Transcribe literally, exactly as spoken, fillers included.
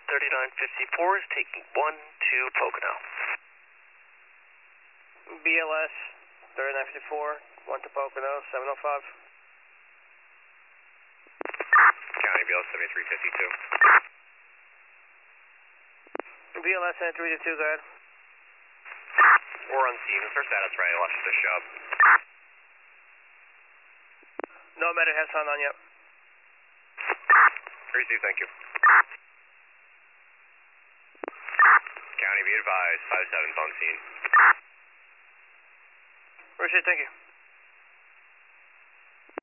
thirty-nine fifty-four is taking one to Pocono. B L S thirty-nine fifty-four, one to Pocono, seven oh five. County B L S seventy-three fifty-two. B L S seventy-three fifty-two, go ahead. We're on scene. What's our status right? I lost the shop. No matter has found on yet. Receive, thank you. County, be advised, five seven's on scene. Appreciate it, thank you.